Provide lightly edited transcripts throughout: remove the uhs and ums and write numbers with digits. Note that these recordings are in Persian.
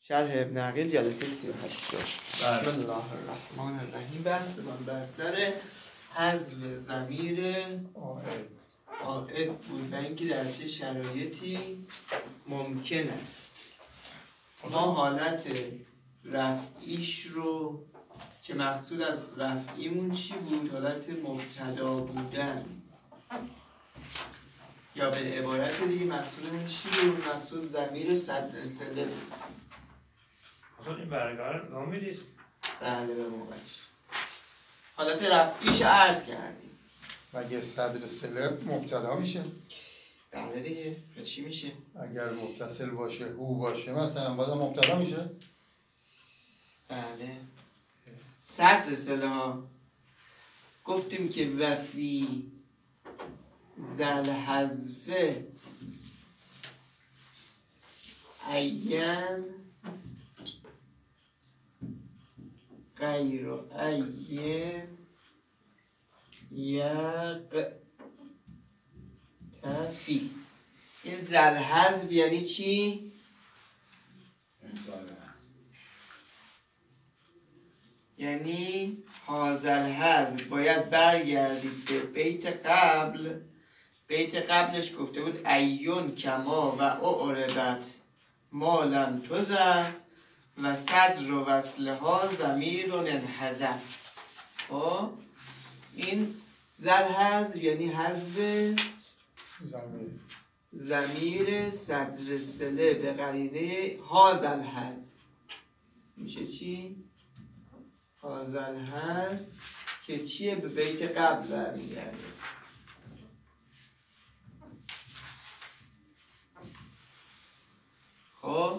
شرح ابن عقیل جلسه 38. بسم الله الرحمن الرحیم. بحث من بر سر حذف ضمیر عائد بود و اینکه در چه شرایطی ممکن است. ما حالت رفعیش رو که مقصود از رفعیمون چی بود؟ حالت مبتدا بودن، یا به عبارت دیگه مقصودمون چی بود؟ مقصود ضمیر صدر صله بود. اصلا این برگرد رو میدید؟ بله به موقعش. حالت رفعیش عرض کردیم. مگه صدر صله مبتدا میشه؟ بله دیگه. چی میشه؟ اگر متصل باشه هو باشه مثلا بازم مبتدا میشه؟ بله. صدر صله ها گفتیم که وفی زل حذفه عین غیر عین یق تفی. این زل حذف یعنی چی؟ یعنی هازل حذف باید برگردید به بیت قبل. بیت قبلش گفته بود ایون کما و اعربت ما لم تزف و صدر و وصلها ضمیر انحذف. خب این زل حذف یعنی حذف ضمیر صدر صله به قرینه هازل حذف. میشه چی؟ هازل حذف که چیه؟ به بیت قبل برمیگرده. خب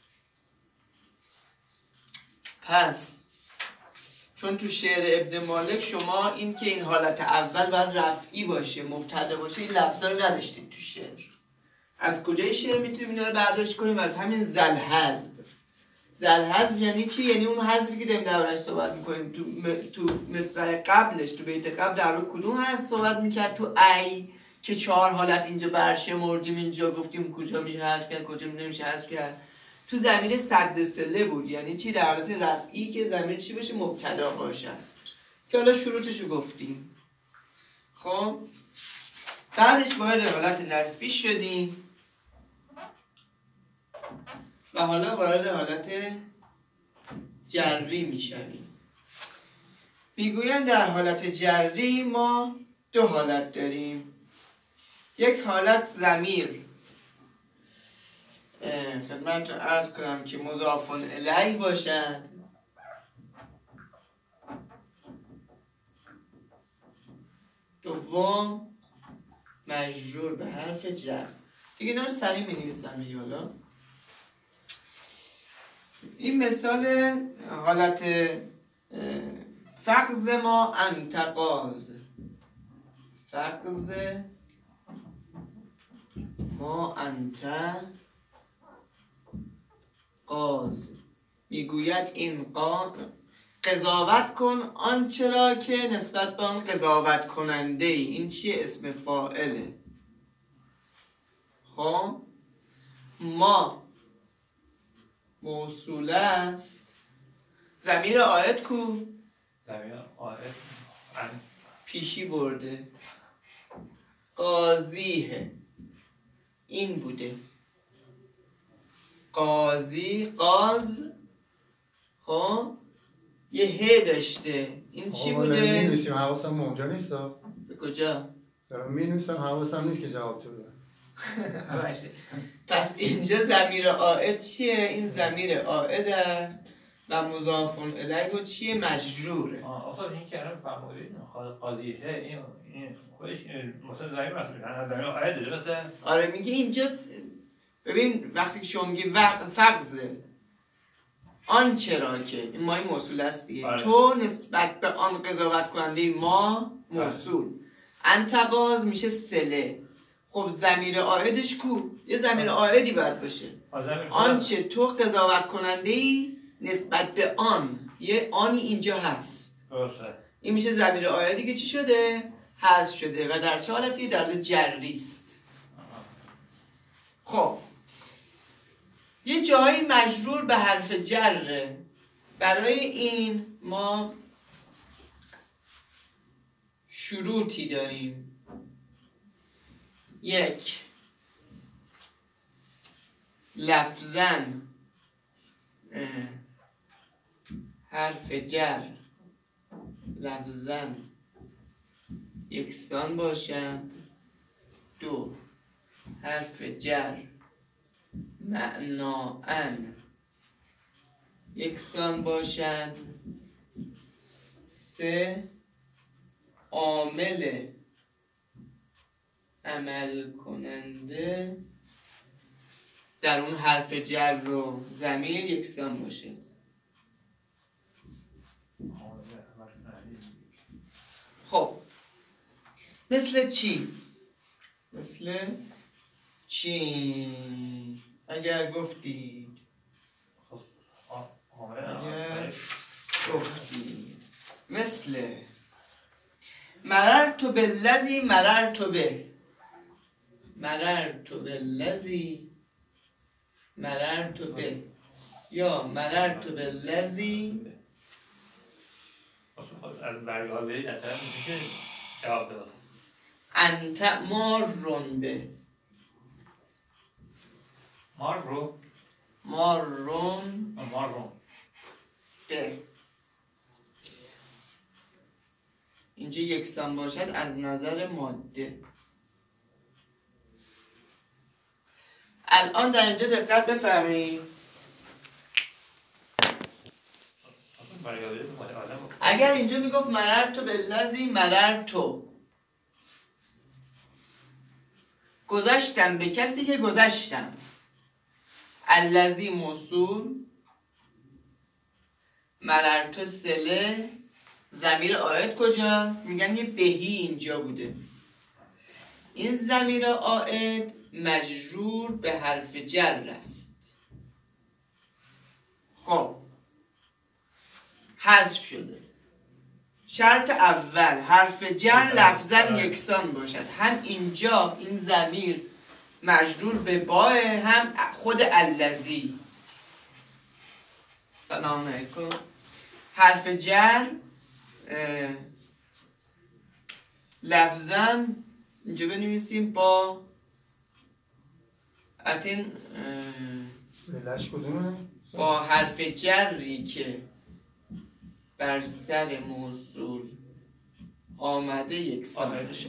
پس چون تو شعر ابن مالک شما این که این حالت اول باید رفعی باشه، مبتدا باشه، این لفظا رو نداشتید تو شعر. از کجای شعر میتونیم اینا رو برداشت کنیم؟ از همین زل حذف. زل حذف یعنی چی؟ یعنی اون حذفی که داریم دربارش صحبت میکنیم. تو مصرع قبلش، تو بیت قبل در رو کدوم حذف صحبت میکرد؟ تو ای که 4 حالت اینجا برشمردیم، اینجا گفتیم کجا میشه حذف کرد، کجا نمیشه حذف کرد. تو ضمیر صدر صله بود. یعنی چی؟ در حالت رفعی که ضمیر چی باشه؟ مبتدا باشه. که حالا شروطش رو گفتیم. خب بعدش وارد حالت نسبی شدیم و حالا وارد حالت جری میشویم. میگویند در حالت جری ما 2 حالت داریم. یک حالت ضمیر خدمتتون عرض کنم که مضاف الیه باشد. دوم مجرور به حرف جر. دیگه اینا رو سریع می‌نویسم دیگه. حالا این مثال حالت فقز ما انت قاز. فقز ما انت قاز. میگوید این قضاوت کن آنچه را که نسبت به آن قضاوت کننده ای. این چیه؟ اسم فاعله. خب ما موصول است. ضمیر عائد کو؟ ضمیر عائد پیشی برده. قاضیه این بوده. قاضی قاز. خب یه ه داشته. این چی بوده؟ می نویسیم حواسم اونجا نیست. به کجا؟ دارم می نویسم حواسم نیست که جواب تو بدم. باشه. پس اینجا ضمیر عائد چیه؟ این ضمیر عائد است و مضاف الیه رو چیه؟ مجروره. اصلا این که الان فرمودید قاضیه این خودش مثلا ضمیر راست میگن، ضمیر عائد درسته؟ آره میگه اینجا ببین وقتی که شما میگی فقزه آن چرا که این مای موصول است دیگه. آره. تو نسبت به آن قضاوت کننده ما موصول. انتقاض میشه صله. خب ضمیر عائدش کو؟ یه ضمیر عائدی باید باشه. آنچه تو قضاوت کننده ای نسبت به آن، یه آنی اینجا هست. درسته. این میشه ضمیر عائدی که چی شده؟ حذف شده و در چه حالتی؟ در حالت جری است. خب یه جایی مجرور به حرف جره. برای این ما شروطی داریم. یک، لفظاً حرف جر لفظاً یکسان باشند. دو، حرف جر معناً یکسان باشند. سه، عامل عمل کننده در اون حرف جر و ضمیر یکسان باشه. خب مثل چی؟ مثل چی؟ اگر گفتید مثل مررت بالذی مررت به، مررت بالذی مررت به، یا مررت بالذی. از برگاه برید از طرف میشه جواب داد. انت مارون به، مارون به. اینجا یکسان باشد از نظر ماده. الان در اینجا دقت بفرمایید. اگر اینجا میگفت مررت بالذی مررت، گذشتم به کسی که گذشتم. الذی موصول، مررت صله، ضمیر عائد کجاست؟ میگن یه بهی اینجا بوده. این ضمیر عائد مجرور به حرف جر است. خب حذف شده. شرط اول حرف جر لفظاً یکسان باشد. هم اینجا این ضمیر مجرور به باه، هم خود الذی. سلام علیکم. حرف جر لفظاً اینجا بنویسیم با اتین بلش کدومه؟ با حرف جری که بر سر موصول آمده یکسان بشه.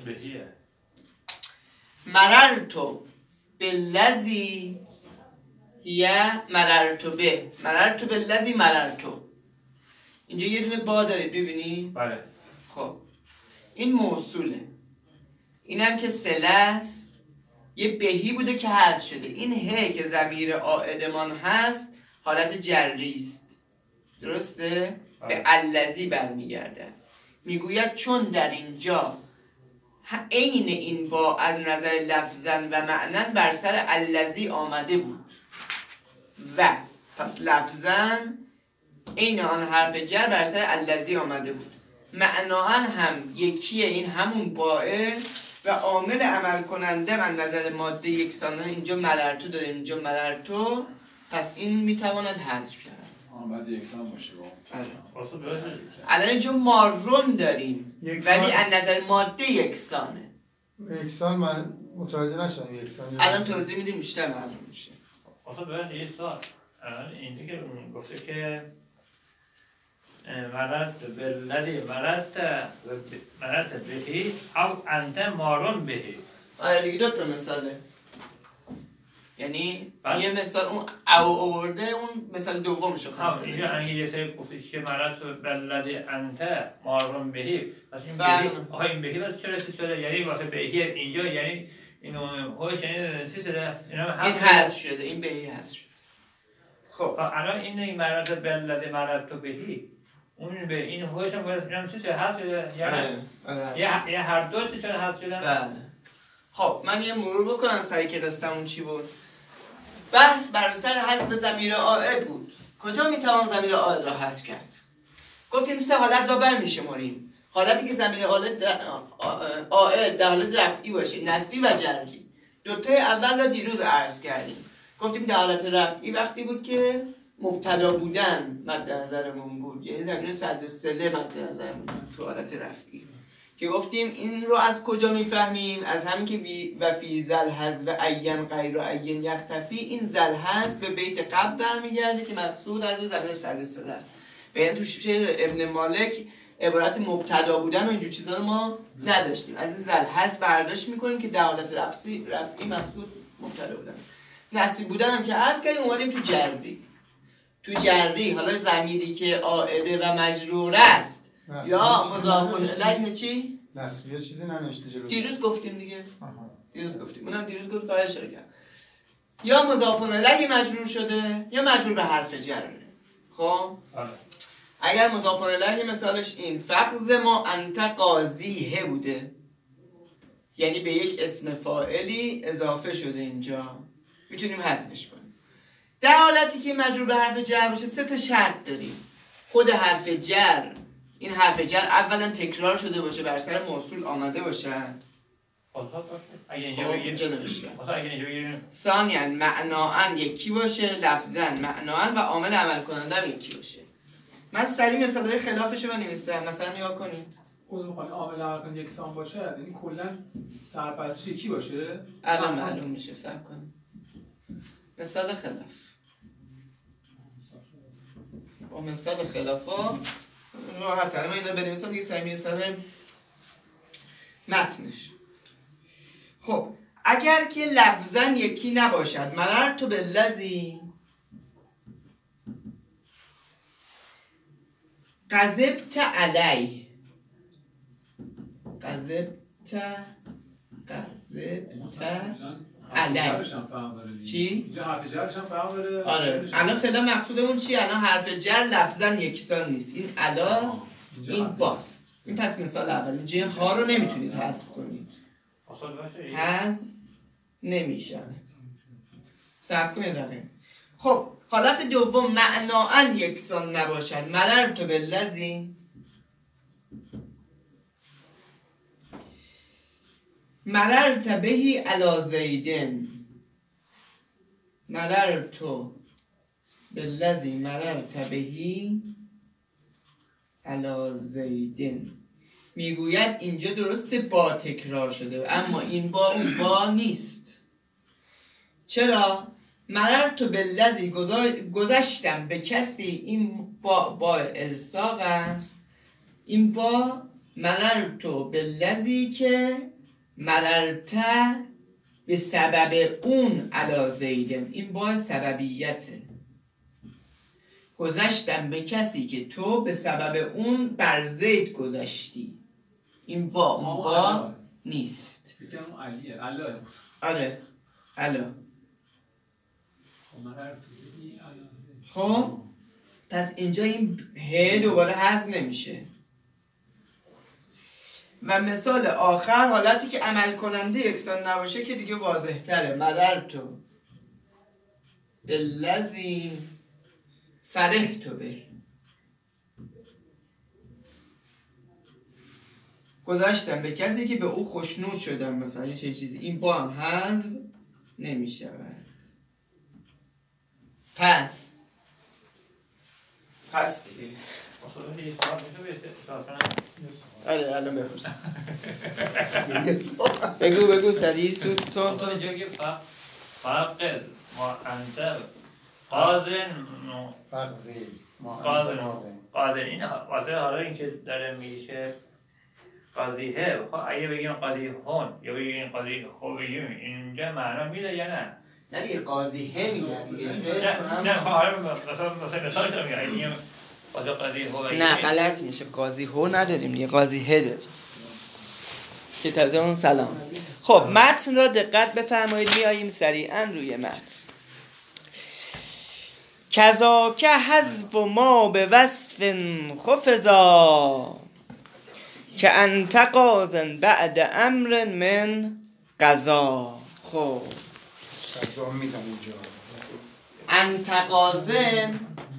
مررتو بالذی هی مررتو به، مررتو بالذی مررتو. اینجا یه دونه با دارید ببینی؟ بله. خب این موصوله، اینم که صله است، یه بهی بوده که حذف شده. این ه که ضمیر عائدمان هست حالت جری است، درسته؟ به الذی برمیگرده. میگوید چون در اینجا عین این با از نظر لفظاً و معناً بر سر الذی آمده بود و پس لفظاً عین آن حرف جر بر سر الذی آمده بود، معناً هم یکیه، این همون باه و عامل عمل کننده من نظر ماده یکسانه. اینجا مررتو داره، اینجا مررتو، پس این میتواند حذف شود. باید یکسان باشه با الان اینجا مارون داریم ولی از نظر ماده یکسانه. یکسان من متوجه نشدم. یکسان الان توضیح میدیم بیشتر معلوم میشه. اصلا باید یه سوال الان اینجا که گفته که مررت بالذی مررت بهی او انت مارون بهی. آره دیگه دو تا مثاله. یعنی یه مثال اون او آورده، اون مثال دومشو خواسته. اینجا انگه یه سری گفتید که مررت بالذی انت مارون بهی، پس این بهی آها این بهی واسه چرا چی شده؟ یعنی واسه بهی اینجا یعنی اینو هوش یعنی چی شده؟ این حذف شده، این بهی حذف شده. خب الان این مررت بالذی مررت بهی اون به این هوش هم اینم چی شده؟ حذف شده یعنی یه هر دو چی شده حذف شده؟ بله. خب من یه مرور بکنم سری که دستمون چی بود. بحث بر سر حذف ضمیر عائد بود. کجا میتوان ضمیر عائد را حذف کرد؟ گفتیم سه حالت را برمی‌شماریم. حالتی که ضمیر عائد در حالت رفعی باشه، نسبی و جری. دوتای اول را دیروز عرض کردیم. گفتیم در حالت رفعی وقتی بود که مبتدا بودن مد نظرمون بود، یعنی ضمیر صدر صله مد نظرمون بود تو حالت رفعی، که گفتیم این رو از کجا میفهمیم؟ از همین که و فی ذل حذف عین غیر عین یختفی، این ذل حذف به بیت قبل برمیگرده که مقصود از ضمیر صدر صله است. یعنی تو شعر ابن مالک عبارت مبتدا بودن و اینجور چیزا رو ما نداشتیم، از این ذل حذف برداشت میکنیم که در حالت رفعی مقصود مبتدا بودن. نصیب بودن هم که عرض کردیم اومدیم تو جری حالا ضمیری که عائده و مجرور است یا مضاف الیه چی؟ نسبیه چیزی ننوشته جلو. دیروز گفتیم دیگه. دیروز گفتیم. اونم دیروز گفت فایل اشاره کرد. یا مضاف الیه مجرور شده یا مجرور به حرف جره. خب؟ اگر مضاف الیه مثالش این فخذ ما انت قاضیه بوده، یعنی به یک اسم فاعلی اضافه شده اینجا، میتونیم حذفش کنیم. در حالتی که مجرور به حرف جر باشه 3 تا شرط داریم. خود حرف جر، این حرف جر اولا تکرار شده باشه، بر سر موصول آمده باشد. اینجا نوشتم. ثانیاً معناً یکی باشه، لفظاً معناً و عامل عمل کننده هم یکی باشه. من سریع مثالای خلافش رو بنویسم. مثلا نگاه کنید. خود میخواد عامل عمل کننده یکسان باشه، یعنی کلاً سرپرستش یکی باشه. الان معلوم میشه. صبر کنید. مثال خلاف. با مثال خلافا راحت تر. من اینا بنویسم دیگه سعی می‌کنم سر متنش. خب اگر که لفظاً یکی نباشد، مررت بالذی غضبت علیه، غضبت علیه چی؟ اینجا حرف جرش هم فرق داره. آره الان فعلا مقصودمون چیه؟ الان حرف جر لفظاً یکسان نیست. این علاست، این باست. این پس مثال اول. اینجا ها رو نمیتونید حذف کنید، حذف نمیشن. صبر کنید دقیقه. خب حالت دوم معناً یکسان نباشد، مررت بالذی مررت بهی علی زیدن، مررت بالذی مررت بهی علی زیدن. میگوید اینجا درسته با تکرار شده، اما این با اون با نیست. چرا؟ مررت بالذی گذشتم به کسی، این با الساق است. این با مررت بالذی که مررت به سبب اون علی زیدن، این با سببیته. گذشتم به کسی که تو به سبب اون بر زید گذشتی. این با اون با نیست. بگم علیه علیه. آره علا. خب پس اینجا این ه دوباره حذف نمیشه. و مثال آخر حالتی که عمل کننده یکسان نباشه که دیگه واضح تره. مررت بالذی فرحت به، گذشتم به کسی که به او خوشنود شدم، مثلا یه چیزی. این با هم حذف نمیشود. پس دیگه آره الان بپرسم. بگو سریع سود تون فقد ما انت قاضن قاضن این واسه حالا این که داره میگه که قاضیه، خب اگه بگیم قاضی هون یا بگیم قاضی خوبیم اینجا معنا میده یا نه؟ نه دیگه قاضی ه میگه دیگه. نه حالا مثلا شده میگه قاضی هو. نه غلط میشه. قاضی هو نداریم دیگه، قاضی ه داریم که تازه اون سلام. خب متن را دقت بفرمایید. میاییم سریعا روی متن. کذا که حذف ما به وصف خفضا که انت قاضن بعد امر من قضا. خب قضا میدم اینجا. انت قاضن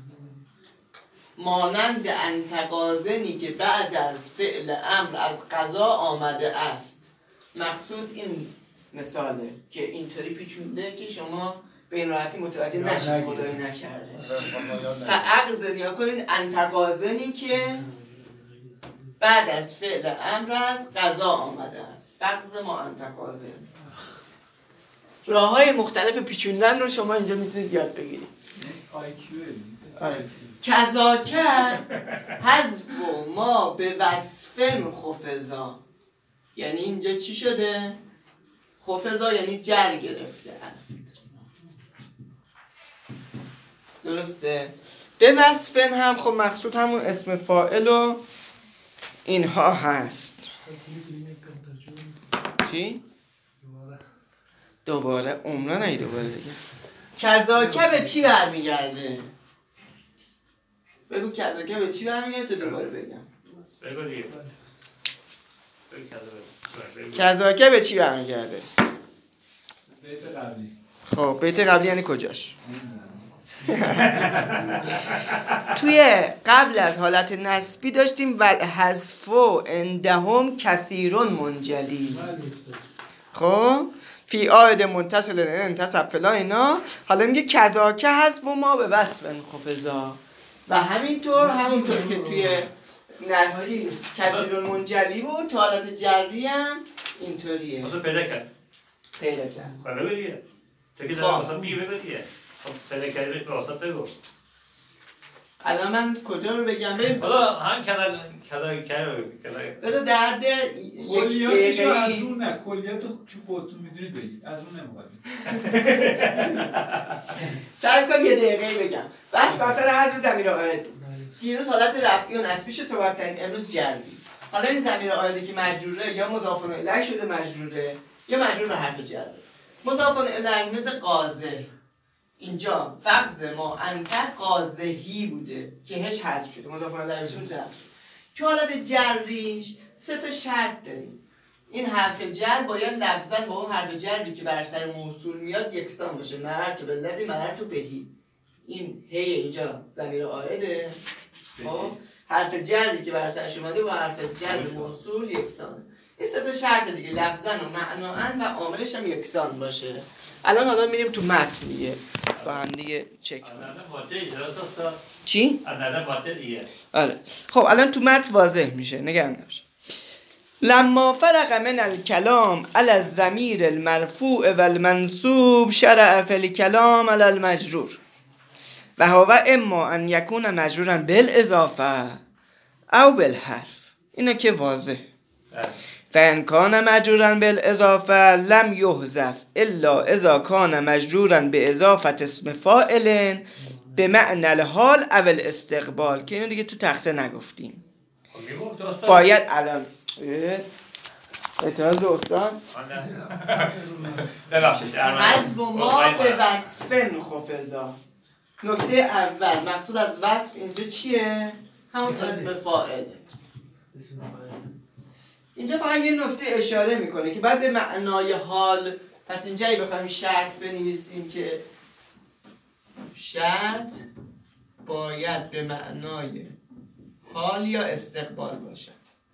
مانند انت قاضنی که بعد از فعل امر از قضا آمده است. مقصود این مثاله که اینطوری پیچونده که شما به این راحتی متوجه یاد نشید نگیره. خدایی نکرده. ما یاد نگیره. فعقزن یا کنید انتقازنی که بعد از فعل امر از قضا آمده است. فقز ما انتقازن. راه های مختلف پیچوندن رو شما اینجا میتونید یاد بگیرید. کذاکه حذف ما به وصفن خفضا، یعنی اینجا چی شده؟ خفضا یعنی جر گرفته است. درسته؟ به وصفن هم خب مقصود همون اسم فاعل و اینها هست. چی؟ دوباره عمران ای دوباره بگم. کذاکه به چی برمیگرده؟ بگو کذاکه به چی برمیگرده تو دوباره بگم. بگو دیگه. کذاکه به چی برمیگرده؟ بیت قبلی. خب بیت قبلی یعنی کجاش؟ توی قبل از حالت نسبی داشتیم والحذف عندهم کثیرون منجلی. خب فی عائد متصل انتصب فلا اینا. حالا میگه کذاکه حذف ما به وصف خفضا و همونطور که توی نسبی کثیرون منجلی بود تو حالت جری هم اینطوریه. واسه پیدا کرد. بگو دیگه. چه داره واسه میگه بگو دیگه. خب پیدا کردی واسه بگو. الان من کجا رو بگم؟ حالا هم کذا رو بذار درد یک کلیاتشو از دقیقه‌ای اون نه، کلیاتو که خودتون میدونید بگید، از اون نمیخواد. سعی کن یه دقیقه‌ای بگم. بس مثلا حذف ضمیر عائد. دیروز حالت رفعی و نسبیش رو صحبت کردیم، امروز جری. حالا این ضمیر عائدی که مجروره یا مضاف الیه شده مجروره یا مجرور به حرف جر. مضاف الیه مثل قاضی. اینجا فقز ما انتر قاضی بوده که هش حذف شده. مضاف الیه شده حذف شده. تو حالت جریش سه تا شرط داریم. این حرف جر باید لفظاً با اون حرف جری که بر سر موصول میاد یکسان باشه. مررت بالذی مررت بهی. این هی اینجا ضمیر عائده. خب حرف جری که بر سرش اومده با حرف جر موصول یکسانه. این سه تا شرط دیگه لفظاً و معناً و عاملش هم یکسان باشه. حالا میریم تو متن دیگه با هم دیگه چک چی؟ از نظر ماده دیگه. آره. خب الان تو متن واضح میشه، نگران نباش. لما فرق من الكلام على الضمير المرفوع والمنصوب شرع في الكلام على المجرور و هو اما ان يكون مجرورا بالاضافه او بالحرف. اینا که واضح. فان كان مجرورا بالاضافه لم يحذف الا اذا كان مجرورا باضافه اسم فاعل بمعنى الحال او الاستقبال که اینو دیگه تو تخته نگفتیم. باید الان اعتراض به استاد حذف ما به وصفن خفضا. نکته اول مقصود از وصف اینجا چیه؟ همون اسم فاعله. اینجا فقط یه نکته اشاره میکنه که بعد به معنای حال، پس اینجا ای بخوایم شرط بنویسیم که شرط باید به معنای حال یا استقبال باشد.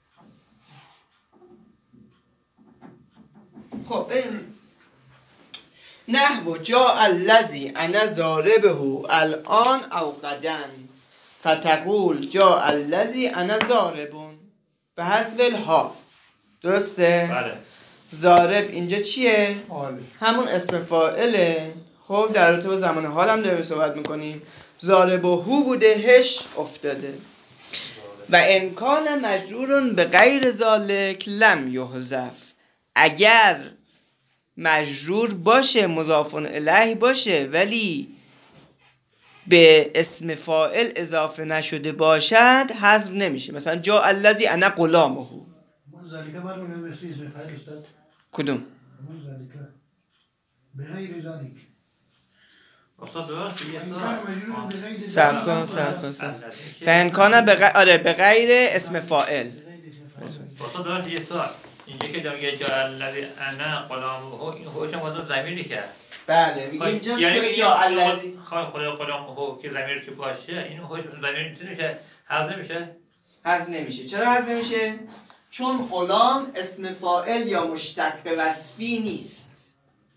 خب بریم نحو جاء الذی انا ضاربه الان او غدا فتقول جاء الذی انا ضارب به حذف الها. درسته؟ بله. ضارب اینجا چیه؟ حاله. همون اسم فاعله. خب در رابطه با زمان حال هم داریم صحبت میکنیم. ضارب و هو بوده هش افتاده. و امکان مجرورون به غیر ذالک لم یحذف. اگر مجرور باشه مضاف الیه باشه ولی به اسم فاعل اضافه نشده باشد حذف نمیشه. مثلا جاء الذی انا غلامه. ذالک برمیگرده به اسم فاعل استاد. کدوم؟ ذالک به غیر ذالک. استاد درست دیگه. سب کن. فانکان به غیر اسم فاعل. استاد درست دیگه. اینجا که میگه جا الذی انا غلامه این هوش هم ضمیری که بله میگه اینجا یعنی جا الذی خدا غلامه که ضمیر که باشه این هوش ضمیر چی میشه؟ حذف نمیشه؟ حذف نمیشه. چرا حذف نمیشه؟ چون غلام اسم فاعل یا مشتق به وصفی نیست.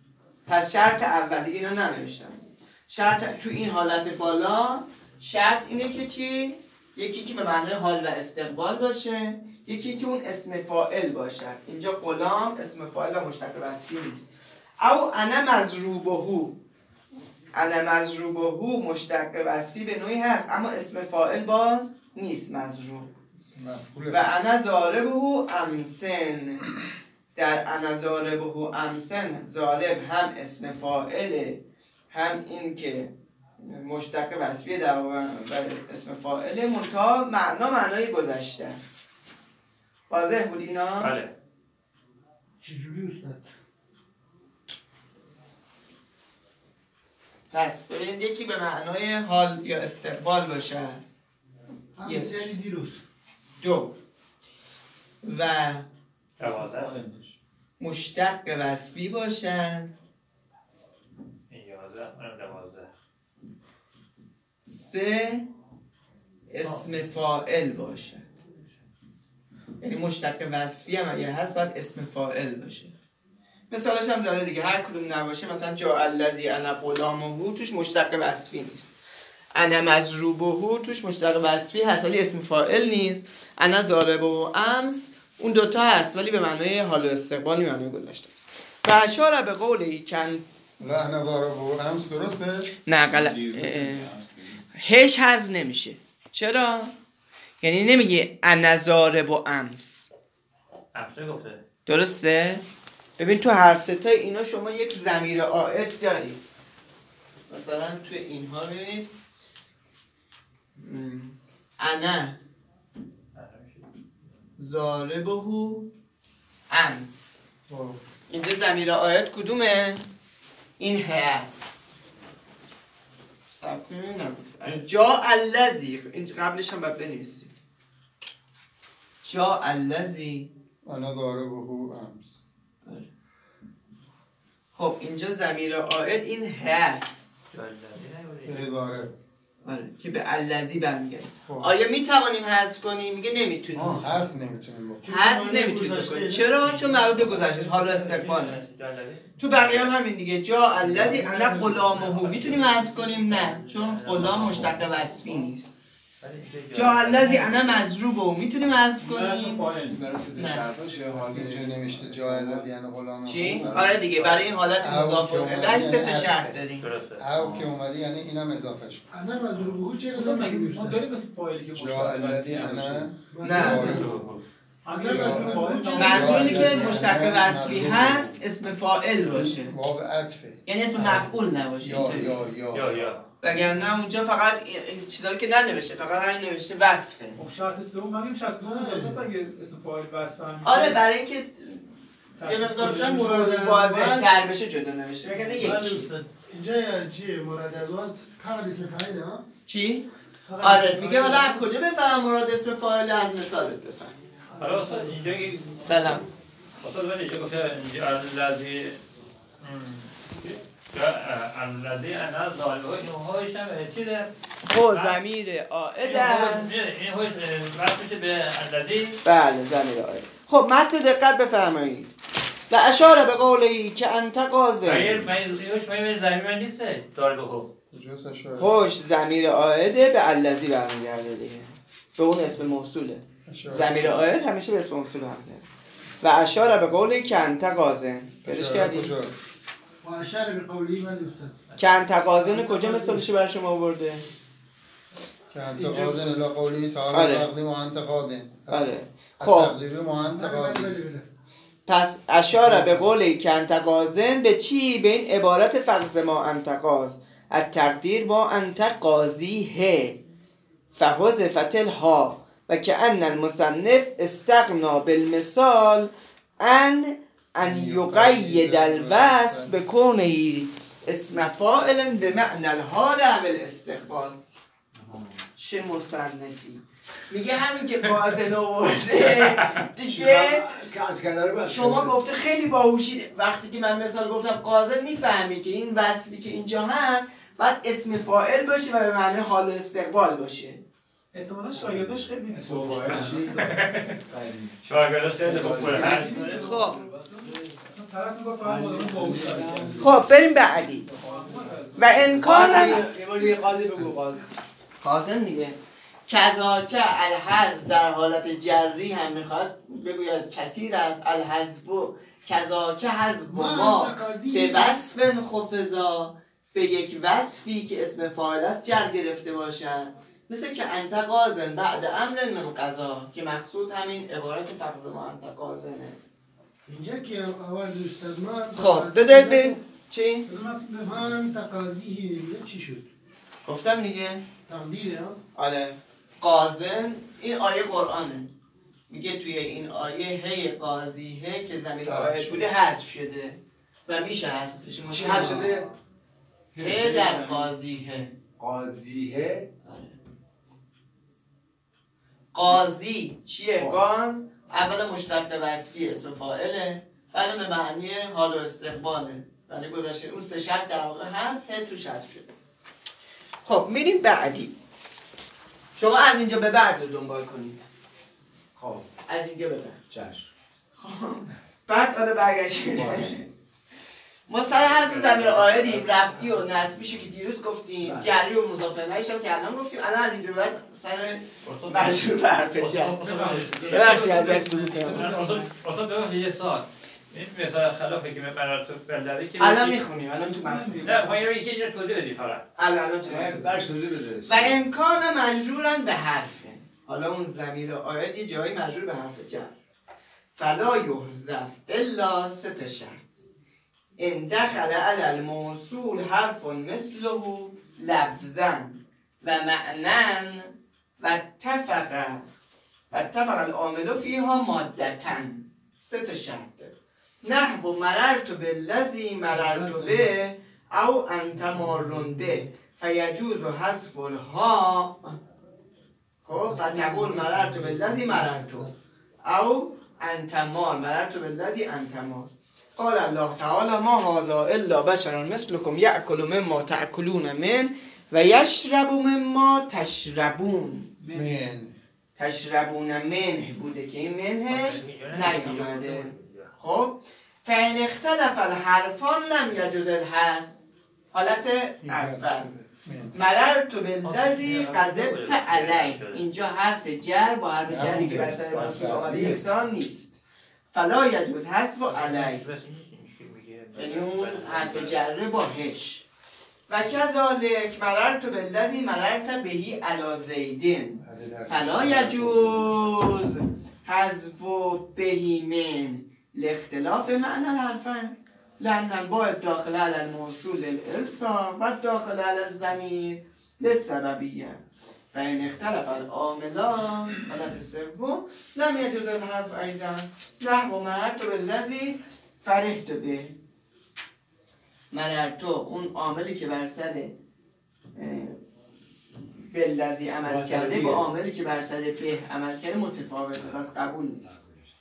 پس شرط اولی اینو ننوشتم. شرط تو این حالت بالا شرط اینه که چی؟ یکی که به معنای حال و استقبال باشه، یکی که اون اسم فاعل باشه. اینجا غلام اسم فاعل و مشتق وصفی نیست. او انا مضروبهو، انا مضروبهو مشتق وصفی به نوعی هست اما اسم فاعل باز نیست مضروب. و انا ضاربهو امسن، در انا ضاربهو امسن ضارب هم اسم فاعله هم این که مشتق وصفی در واقع اسم فاعله، منتها معنای گذشته است. واضح بود اینا؟ بله. چجوری استاد؟ پس ببینید یکی به معنای حال یا استقبال باشه، همین یعنی دیروز. دو و 12 مشتق وصفی باشن، این 11 اونم 12 سه اسم فاعل باشد. یعنی مشتق وصفی هم اگه هست باید اسم فاعل باشه. مثالش هم داده دیگه، هر کدوم نباشه مثلا جاء الذی انا غلامه توش مشتق وصفی نیست، انا مضروبه توش مشتق وصفی هست ولی اسم فاعل نیست، انا ضاربه و امس اون دوتا هست ولی به معنای حال و استقبالی معنای گذشته است. و اشاره به قولی کن لا انا ضاربه و امس درسته؟ نه غلط، هش حذف نمیشه. چرا؟ یعنی نمیگه انا ضارب و امس، امسه گفته. درسته؟ ببین تو هر ستای اینا شما یک ضمیر عائد دارید. مثلا تو اینها ببینید انا ضاربه امس، اینجا ضمیر عائد کدومه؟ این هست. صبر کنید جا الذی، این قبلش هم باید بنویسیم جا الذی انا ضاربه و امس. خب اینجا ضمیر عائد این هست ضارب که به الذی برمیگرده. خب. آیا میتوانیم حذف کنیم؟ میگه نمیتونیم. هست نمیتونیم بکنیم. حذف نمیتونیم بکنیم. چرا؟ چون مربوط به گذشته حالا استقبال است. تو بقیه هم همین دیگه جا الذی انا غلامه میتونیم حذف کنیم؟ نه، چون غلام مشتق وصفی نیست. جا الذی انا مضروبه میتونیم حذف کنیم؟ اینجا نوشته جا الذی انا غلامه. چی؟ آره دیگه برای این حالت مضاف الیه سه تا شرط داریم. درسته. او که اومده یعنی اینم اضافهش کن. انا مضروبه چرا خدا مگه نمیگی ما استاد؟ داریم مثل فایلی که جا الذی انا نه. منظور اینه که مشتق وصفی هست اسم فاعل باشه، واو عطفه یعنی اسم مفعول نباشه. یا وگرنه اونجا فقط این چیزایی که ننوشته، فقط همین نوشته وصفه. خب شرط سوم من شرط دوم درست اگه اسم فاعل وصف هم آره برای اینکه یه مقدار چون مراد واضح تر بشه جدا نوشته، وگرنه بله یکی. استاد. اینجا چیه مراد از واس فقط اسم فاعله ها؟ چی؟ آره میگه حالا از کجا بفهم مراد اسم فاعل؟ از مثالت بفهم. حالا استاد اینجا که سلام. استاد ولی اینجا گفته الذی الذی انا ضاربه این هایش هم چیه؟ خب ضمیر عائد است. این هایش وصلش به الذی. بله ضمیر عائد. خب متن دقت بفرمایید. و اشاره به قولی که انت قاضی. من ضمیر نیسته ضاربه. کجاست اشاره؟ خوش ضمیر عائده به الذی برمیگرده دیگه، به اون اسم موصوله. ضمیر عائد همیشه به اسم موصول برمیگرده. و اشاره به قولی که انت قاضی. پیداش کردی؟ و اشاره به قولی ولی استاد. که انت قاضی کجا مثالش برای شما آورده؟ که انت قاضن الی قولی تعالی تقدیم و انت قاضن. آره. خب تقدیری و انت قاضن. پس اشاره به قولی که انت قاضن به چی؟ به این عبارت فقز ما انت قاض التقدیر ما انت قاضیه فحذفت الها و که ان المصنف استغنا بالمثال ان یقید الوصف بکونه اسم فاعل به معنی الحال او الاستقبال. چه مصنفی میگه همین که قاضن آورده دیگه شما گفته خیلی باهوشید. وقتی که من مثال گفتم قاضن میفهمی که این وصفی که اینجا هست باید اسم فاعل باشه و به معنی حال استقبال باشه. احتمالاً شاگرداش خیلی شاگرداش خیلی خوب. خب طرف میگه فقط مدام با اون شد. خب بریم بعدی. و امکان یه قاضی بگو قاضی. قاضی دیگه. کذاک الحذف در حالت جری هم میخواد بگوید کثیر است. الحذف کذاک حذف ما به وصف خفضا، به یک وصفی که اسم فاعل است جر گرفته باشد، مثل که انت قاضن بعد امر من قضا، که مقصود همین عبارت تقضا انت قاضنه. اینجا که اول دوستاد من خب بذارید بریم چی؟ من تقاضی چی شد؟ گفتم دیگه تمدیده ها؟ آره قاضن این آیه قرآنه، میگه توی این آیه هی قاضی هی که ضمیر آیه بوده حذف شده و میشه حذف بشه. چی حذف شده؟ هی در قاضی هی. قاضی هه؟ قاضی چیه؟ قاض اول مشتق وصفی اسم فاعله، بعد به معنی حال و استقباله، یعنی گذشته اون سه شرط در واقع هست، هی توش حذف شده. خب میریم بعدی. شما از اینجا به بعد رو دنبال کنید. خب از اینجا به بعد. چشم. بعد حالا برگشتیم. ما سر حذف ضمیر عائدیم، رفعی و نصبیشو که دیروز گفتیم، جری و مضاف الیه‌اش هم که الان گفتیم. الان از اینجا به بعد سر مجرور به حرف جر. ببخشید ازت سوء کردم. اصلا ببخشید یه سال این مثال خلافه که من برای تو بلدری که الان میخونیم، الان تو متن. نه ما یکی اینجا توضیح بدی فقط. الان تو برش توضیح بده. و امکان مجرورا به حرفه. حالا اون ضمیر عائد یه جایی مجرور به حرف جر. فلا یحذف الا سه شرط. ان دخل علی الموصول حرف مثله لفظا و معنى و اتفق العامل فیها مادتا. سه شرط. نحو مررت بالذی مررت به او انت مار به فیجوز حذف الها. خب فتقول مررت بالذی مررت او انت مار مررت بالذی انت مار. قال الله تعالی ما هذا الا بشر مثلكم یأکل مما تأکلون من و یشرب مما تشربون. تشربون منه بوده که این منهش نیامده. خب فإن اختلف الحرفان لم یجوز الحذف. حالت اول مررت بالذی غضبت علی، اینجا حرف جر با حرف جری که بر سر موصول آمده یکسان نیست، فلا یجوز حذف علی، یعنی اون حرف جر با هش. و کذالک مررت بالذی مررت بهی علی زیدین فلا یجوز حذف بهی من لاختلاف معنی الحرفین، لأن الباء داخل على الموصول للإلصاق و داخل على الضمیر للسببیه. فإن اختلف العاملان حالت سوم لم يجوز الحذف أيضا. نحو مررت بالذی فرحت به. مررت اون عاملی که بر سر بالذی عمل کرده با عاملی که بر سر به عمل کرده متفاوته، پس قبول نیست.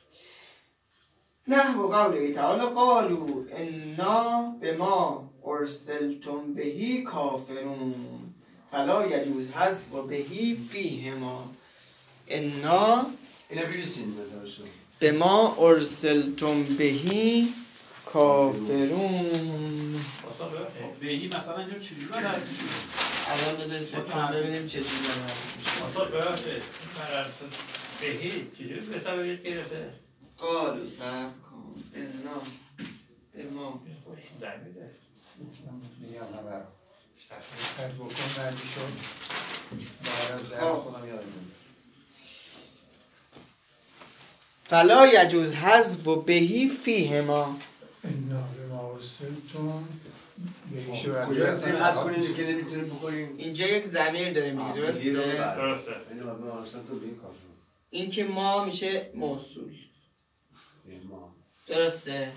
نحو قوله تعالی قالوا انا بما ارسلتم بهی کافرون فلا یجوز حذف بهی فیهما. انا اینا بیرسین بذارشون بما ارسلتم بهی کافرون. بهی مثلا اینجا چجوری باید هست میشه؟ الان بذارید فکر کنم ببینیم چجوری اصلا ببخشید مررت بهی چجوری به سبب گرفته؟ قالوا صبر کن انا بما میگم خبر خرد بکن ردی شد بعد از درس خودم یاد میدم. فلا یجوز حذف بهی فیهما. اینا به ما ارسلتون بهیشو کجا سیم حذف کنید که نمیتونیم بکنیم؟ اینجا یک ضمیر داریم دیگه، درسته؟ درسته. اینا به ما ارسلتون بهی کافرون. این که ما میشه موصول، ما درسته؟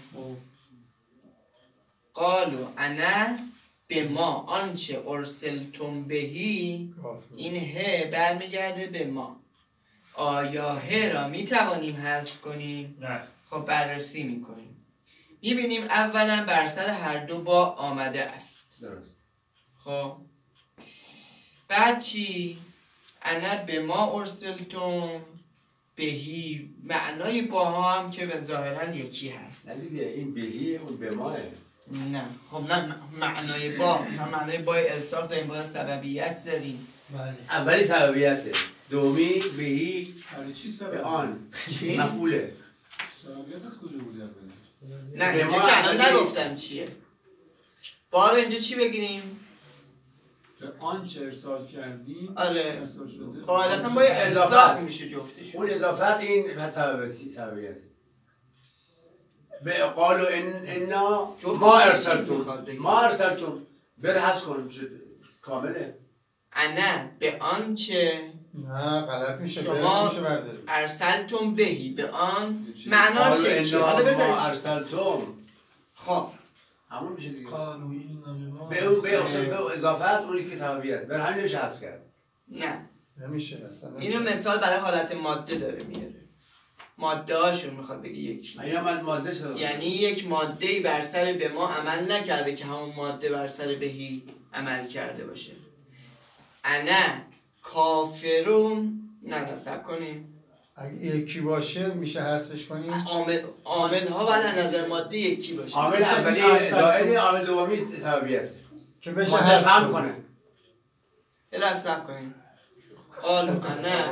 قالوا انا به ما آنچه ارسلتم بهی، این ه برمیگرده به ما. آیا ه را میتوانیم حذف کنیم؟ نه. خب بررسی میکنیم، میبینیم اولا بر سر هر دو با آمده است. درست. خب بعد چی؟ انا به ما ارسلتم بهی معنای با هم که به ظاهرا یکی هست. نه دیگه این بهی اون به ماه. نه خب نه معنای با مثلا معنای با الصاق داریم، با سببیت داریم. اولی سببیته، دومی بهی برای چی به سبب؟ آن چی؟ مفعوله. سببیت از کجا بوده اولی؟ نه به اینجا ما که الان اولی- نگفتم چیه. با رو اینجا چی بگیریم؟ به آنچه ارسال کردیم آره ارسال شده. قاعدتا با اضافه الصاق است. میشه جفتش. اون اضافت این سببیته. به قالو انا جفتش ما یه چیز ارسلتم میخواد بگه. ما ارسلتم بره حذف کنیم شد کامله. انا به آنچه نه غلط میشه، شما میشه برداری. ارسلتم بهی به آن معناش قالو یکیه. انا حالا ما بذارید ارسلتم خب همون میشه دیگه. قانونی به اون به اضافت اونی که سببیت بر همین نمیشه حذف کرد. نه نمیشه اصلا. اینو مثال برای حالت ماده داره میاره. ماده هاشون میخواد بگه یکی. اینا من ماده شد. یعنی یک ماده‌ای بر سر به ما عمل نکرده که همون ماده بر سر بهی عمل کرده باشه. انا کافرون نه سب کنیم. اگه یکی باشه میشه حذفش کنیم. عامل ها باید از نظر ماده یکی باشه. عامل اولی زائد عامل دومی سببیت که بشه ماده حذف فهم کنه. یه لحظه سب کنیم. قالو انا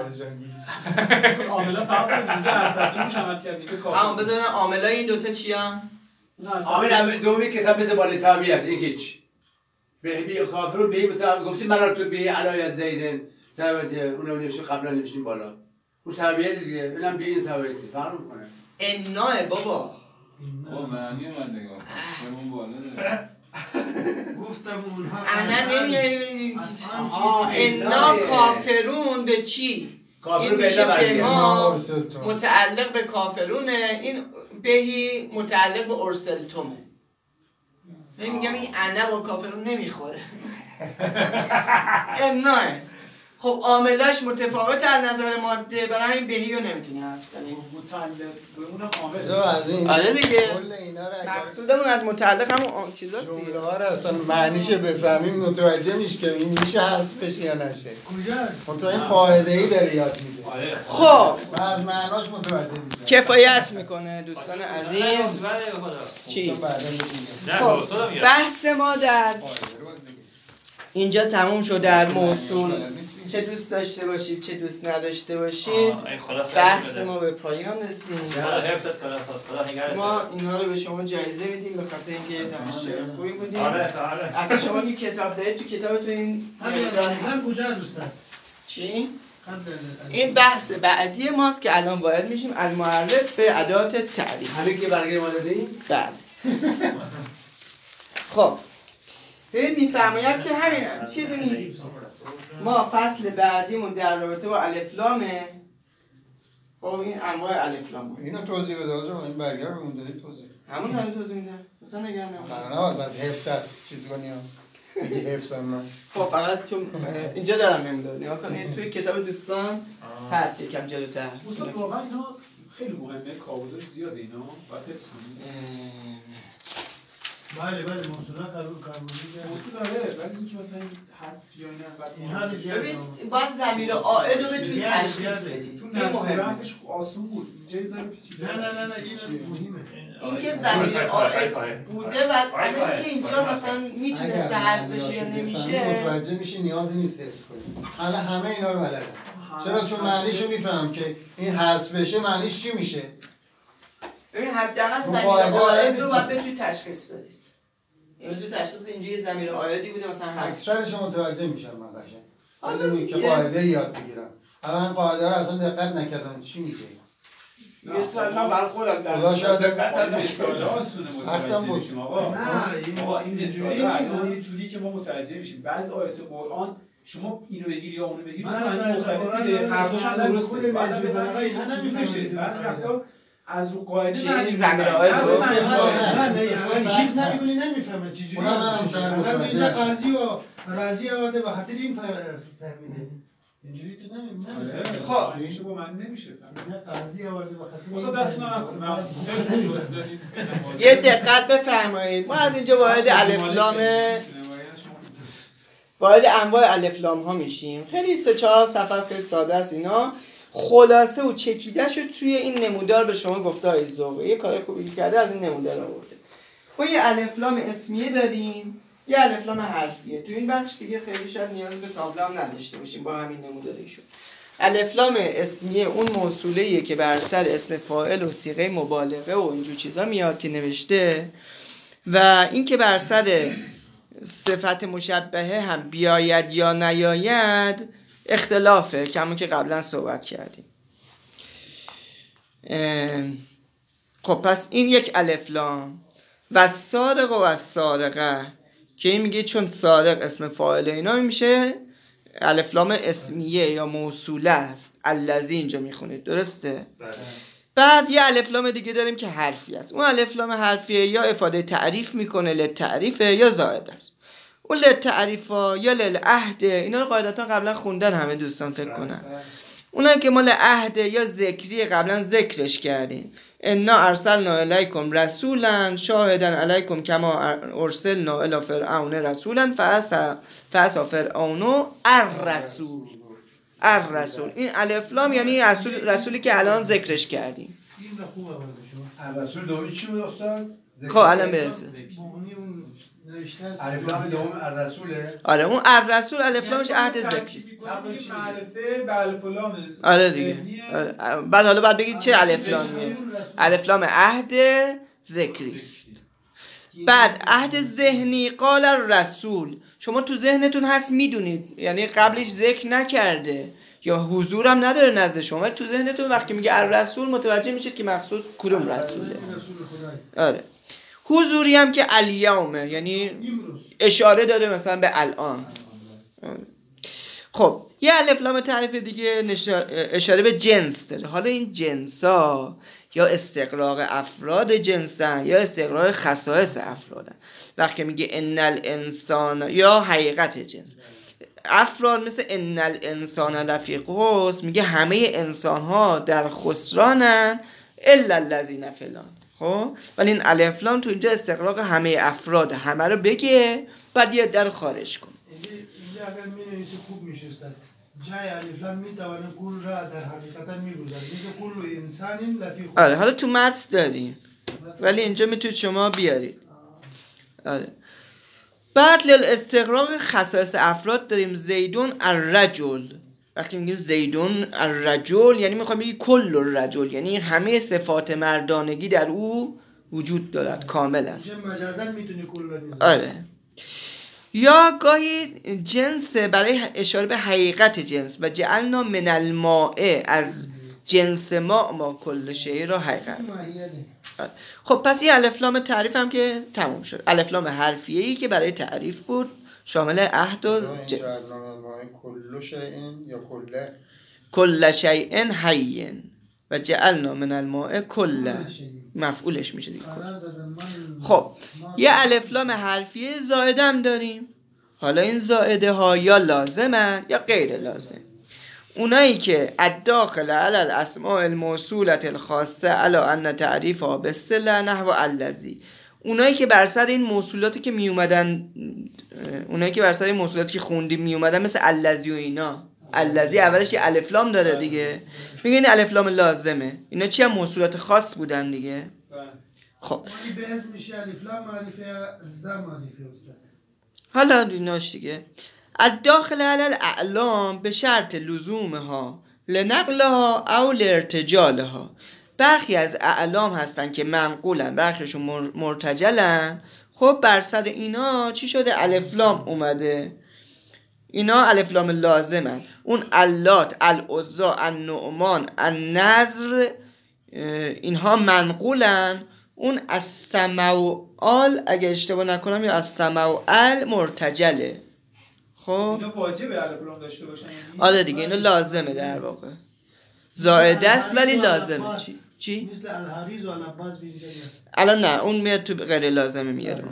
عاملا فرق کنید اینجا ارسلتم روش عمل کردیم که کافی. همون بذارین عاملای این دوتا چی هم؟ عامل دومی که مثل بالا سببیت این هیچ. به کافرون به مثلا گفتیم مرار تو به علای از زیدن سببیت اونم نمیشه قبلا نمیشیم بالا. اون سببیت دیگه اونم به این سببیت فرق میکنه. اناه بابا. او معنی من نگاه کن اون بالا داره. گفتم اونها انا نمیاری آها، انا کافرون به چی؟ کافر این به میشه برمیگرده. به ما ارسلتم. متعلق به کافرونه، این بهی متعلق به ارسلتمه. من میگم این انا با کافرون نمیخوره. اناه. خب عاملاش متفاوت از نظر ماده، برای همین بهی رو نمیتونی حذف کنی. متعلق به اونم عامل. از این آره دیگه. کل اینا رو اگه مقصودمون از متعلق همون چیزاست دیگه. جمله ها رو اصلا معنیشه بفهمیم متوجه میشه که این میشه حذفش یا نشه. کجاست؟ منتها این قاعده ای داره یاد میده. آره. خب و از معناش متوجه میشه. کفایت میکنه دوستان عزیز. بله خدا. چی؟ بعدا بگیم. نه خب استادم میاد. بحث ما در قاعده رو باید بگیم. اینجا تموم شد در موصول. چه دوست داشته باشید چه دوست نداشته باشید، ای خدا خیر بحث بده. ما به پایان رسید. خدا حفظت کنه خدا نگهدار. ما اینها رو به شما جایزه میدیم به خاطر اینکه یه دانشجوی خوبی بودیم. آره آره. اگه شما که کتاب دارید تو کتابتون این هم کجا دوستان؟ چی؟ این بحث بعدی ماست که الان وارد میشیم، المعرف به ادات تعریف. همین که برگه ما دادیم بله. خب ببین میفرماید که همین چیزی نیست. ما فصل بعدیمون در رابطه با الف لامه. خب این انواع الف لام. اینو توضیح بده آجا، این برگر رو بهمون دادی توضیح. همون رو توضیح میدم. مثلا نگران نباش. قرار نباید از حفظ دست چیز کنی ها. بگی حفظ هم من. خب فقط چون اینجا دارم نمیدونم نگاه کنید توی کتاب دوستان هست یکم جلوتر. استاد واقعا اینا خیلی مهمه، کاربردش زیاده اینا باید حفظ کنید. بله موصولا قبول موصول آره، ولی اینکه مثلا این حذف یا اینا بعد ببین باید ضمیر عائد رو بتونی تشخیص بدی. تو این نصب مهمه. بندش آسون بود، اینجا یه ذره پیچیده. نه این مهمه. این که ضمیر عائد بوده و الان که اینجا مثلا میتونسته حذف بشه یا نمیشه. متوجه میشی نیازی نیست حفظ کنی. الان همه اینا رو بلدن. چرا؟ چون معنیشو میفهم که این حذف بشه معنیش چی میشه. ببین حداقل رو ضمیر قاعده عائد نیست. رو باید بتونی تشخیص بدید. این تو تشخیص اینجا یه ضمیر عائدی بوده مثلا حذف. اکثرش متوجه میشم من قشنگ. آره بدونی که دیگه. قاعده یاد بگیرم. الان قاعده رو اصلا دقت نکردم چی میگه. یه سال من برای خودم خدا شاید این مثاله آسونه سختم متوجه بود. بشیم آقا. نه، آقا این مثاله الان یه جوری که ما متوجه بشیم. بعضی آیات قرآن شما اینو بگیری یا اونو بگیری معنی مختلفی میده، هر دوش هم درسته. بعد بزنید اینا نمیشه. بعضی وقتا از رو قاعده معنی ضمیر عائد بعضی درست معنی نه. هیچ نمی‌کنی نمیفهمه چجوری. اونم منم شاید الان متوجه اینجا نشم. قاضی و راضی آورده به خاطر این فهمیده. اینجوری که نمی‌فهمه. خب. میشه با من نمیشه فهمید. اینجا قاضی آورده به خاطر استاد دستتون نکنه. یه دقت بفرمایید. ما از اینجا وارد الف لام وارد انواع الف لام ها میشیم. خیلی 3-4 صفحه است، خیلی ساده است اینا. خلاصه و چکیده‌شو توی این نمودار به شما گفته های ذوقی. یه کار خوبی کرده، از این نمودار آورده. ما یه الف لام اسمیه داریم، یه الف لام حرفیه. تو این بخش دیگه خیلی شاید نیاز به تابلو هم نداشته باشیم با همین نمودارشون. الف لام اسمیه اون موصوله‌ایه که بر سر اسم فاعل و صیغه مبالغه و اینجور چیزا میاد که نوشته، و این که بر سر صفت مشبهه هم بیاید یا نیاید اختلافه، کمون که قبلا صحبت کردیم. خب پس این یک الف لام. و سارق و السارقه که این میگه چون سارق اسم فاعل اینا میشه الف لام اسمیه یا موصوله است. الذی اینجا میخونید، درسته؟ بعد یه الف لام دیگه داریم که حرفی است. اون الف لام حرفیه یا افاده تعریف میکنه، للتعریفه، یا زائد است. اون للتعریفا یا للعهد، اینا رو قاعدتا قبلا خوندن همه دوستان فکر کنن. اونایی که مال عهد یا ذکری قبلا ذکرش کردیم. انا ارسلنا الیکم رسولا شاهدا علیکم کما ارسلنا الی فرعون رسولا فعصی فرعون الرسول. این الف لام یعنی رسولی که الان ذکرش کردیم. این را خوبه برای شما. الرسول دومی چی بود استاد؟ خب الان برسه. الف لام دوم الرسوله. آره اون الرسول الف لامش عهد ذکری است. معرفه به الف لام. آره دیگه. بعد حالا بعد بگید چه الف لامیه؟ الف لام عهد ذکری است. بعد عهد ذهنی قال الرسول، شما تو ذهنتون هست میدونید، یعنی قبلش ذکر نکرده یا حضورم نداره نزد شما، تو ذهنتون وقتی میگه الرسول متوجه میشید که مقصود کدوم رسوله. آره. حضوری هم که الیومه، یعنی اشاره داره مثلا به الان. خب یه الف لام تعریف دیگه اشاره به جنس داره. حالا این جنس ها یا استقراق افراد جنسن یا استقراق خصائص افرادن. وقتی میگه ان الانسان یا حقیقت جنس، افراد مثل ان الانسان لفی خسر، میگه همه انسان ها در خسرانن الا الذین فلان. خب ولی این الف لام تو اینجا استقراق همه افراد، همه رو بگه بعد یه در خارج کن. اینجا اگر می‌نویسی خوب میشه استاد. جای الف لام میتونه کل را در حقیقتا میگذاره. میگه کل انسان لفی خسر. آره حالا تو متن داریم ولی اینجا میتونید شما بیارید. آره. بعد للاستقراق خصائص افراد داریم زیدون الرجل. وقتی میگیم زیدون الرجل یعنی میخوام بگی کل الرجل، یعنی همه صفات مردانگی در او وجود دارد، کامل است. مجازاً میتونی کل را بذاری. آره. یا گاهی جنس برای اشاره به حقیقت جنس، و جعلنا من الماء، از جنس ما کل شیء را حقیقت. خب پس این الف لام تعریف هم که تموم شد. الف لام حرفیه‌ای که برای تعریف بود، شامل عهد و جنس. کل شیء یا کل شیء حی و جعلنا من الماء کل، مفعولش میشه دیگه. خب یه الف لام حرفیه زائده هم داریم. حالا این زائده ها یا لازمن یا غیر لازم. اونایی که الداخل علی الاسماء الموصوله الخاصه علی ان تعریفها بالصله نحو الذی، اونایی که بر سر این موصولاتی که می اومدن، اونایی که بر سر این موصولاتی که خوندیم می اومدن مثل الذی و اینا، الذی اولش یه الف لام داره دیگه، میگه این الف لام لازمه. اینا چی هم موصولات خاص بودن دیگه. خب ولی به اسم میشه الف لام معرفه ز معرفه استاد. حالا ایناش دیگه الداخل علی الاعلام به شرط لزومها لنقلها او لارتجالها. برخی از اعلام هستن که منقولن، برخیشون مرتجلن. خب بر سر اینا چی شده؟ الف لام اومده. اینا الف لام لازمن. اون اللات، العزی، النعمان، النضر، اینها منقولن. اون السماوال اگه اشتباه نکنم یا السماوال مرتجله. خب اینا واجبه الف لام داشته باشن. آره دیگه اینو لازمه در واقع. زائده است ولی لازمه. چی؟ مثل الحریز و العباس بینجا. الان نه اون میاد تو غیر لازمه میاره.